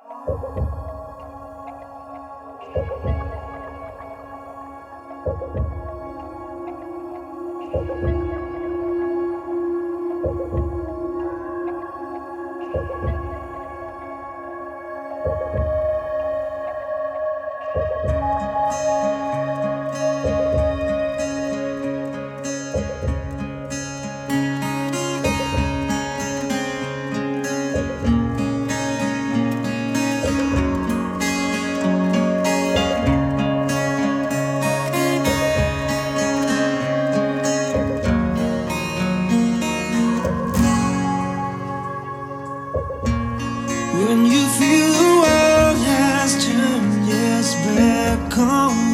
When you feel the world has turned its back on